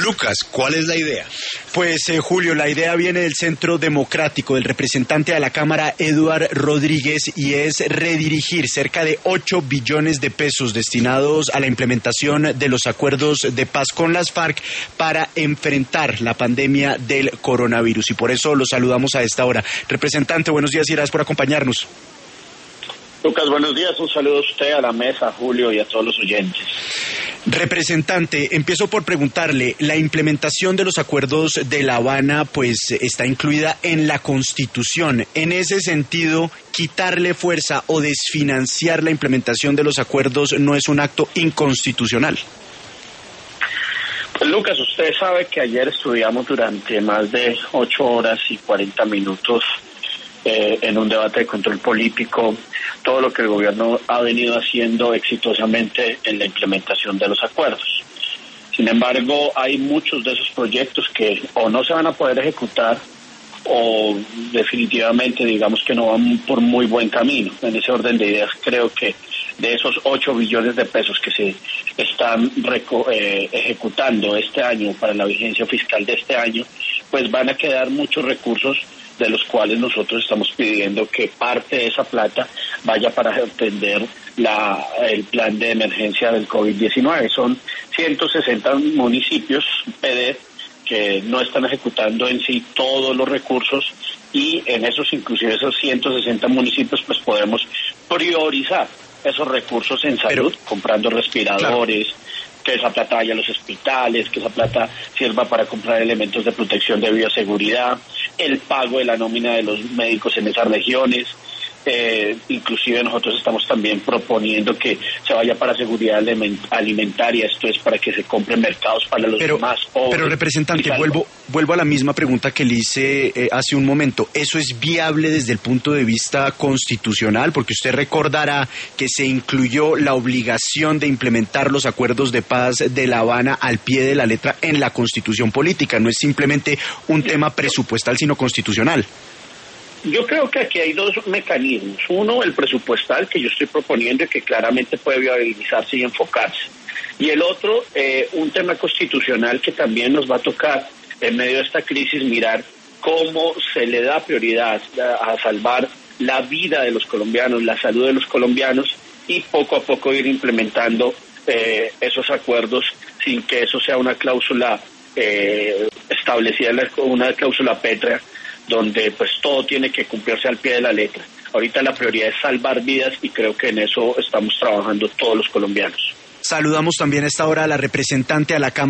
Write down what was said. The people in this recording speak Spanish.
Lucas, ¿cuál es la idea? Pues Julio, la idea viene del Centro Democrático, del representante de la Cámara, Eduard Rodríguez, y es redirigir cerca de 8 billones de pesos destinados a la implementación de los acuerdos de paz con las FARC para enfrentar la pandemia del coronavirus. Y por eso los saludamos a esta hora. Representante, buenos días y gracias por acompañarnos. Lucas, buenos días. Un saludo a usted, a la mesa, a Julio y a todos los oyentes. Representante, empiezo por preguntarle, la implementación de los acuerdos de La Habana pues está incluida en la Constitución. En ese sentido, quitarle fuerza o desfinanciar la implementación de los acuerdos no es un acto inconstitucional. Pues Lucas, usted sabe que ayer estudiamos durante más de 8 horas y 40 minutos en un debate de control político todo lo que el gobierno ha venido haciendo exitosamente en la implementación de los acuerdos. Sin embargo, hay muchos de esos proyectos que o no se van a poder ejecutar o definitivamente digamos que no van por muy buen camino. En ese orden de ideas creo que de esos 8 billones de pesos que se están ejecutando este año para la vigencia fiscal de este año, pues van a quedar muchos recursos de los cuales nosotros estamos pidiendo que parte de esa plata vaya para atender el plan de emergencia del COVID-19. Son 160 municipios PD que no están ejecutando en sí todos los recursos y en inclusive esos 160 municipios pues podemos priorizar esos recursos en salud, comprando respiradores, claro, que esa plata vaya a los hospitales, que esa plata sirva para comprar elementos de protección de bioseguridad, el pago de la nómina de los médicos en esas regiones. Inclusive nosotros estamos también proponiendo que se vaya para seguridad alimentaria, esto es para que se compren mercados para los más pobres. Pero representante, vuelvo a la misma pregunta que le hice hace un momento. ¿Eso es viable desde el punto de vista constitucional? Porque usted recordará que se incluyó la obligación de implementar los acuerdos de paz de La Habana al pie de la letra en la Constitución política. No es simplemente un tema presupuestal, sino constitucional. Yo creo que aquí hay dos mecanismos. Uno, el presupuestal, que yo estoy proponiendo y que claramente puede viabilizarse y enfocarse. Y el otro, un tema constitucional que también nos va a tocar en medio de esta crisis mirar cómo se le da prioridad a salvar la vida de los colombianos, la salud de los colombianos y poco a poco ir implementando esos acuerdos sin que eso sea una cláusula establecida, una cláusula pétrea, donde pues todo tiene que cumplirse al pie de la letra. Ahorita la prioridad es salvar vidas y creo que en eso estamos trabajando todos los colombianos. Saludamos también a esta hora a la representante a la Cámara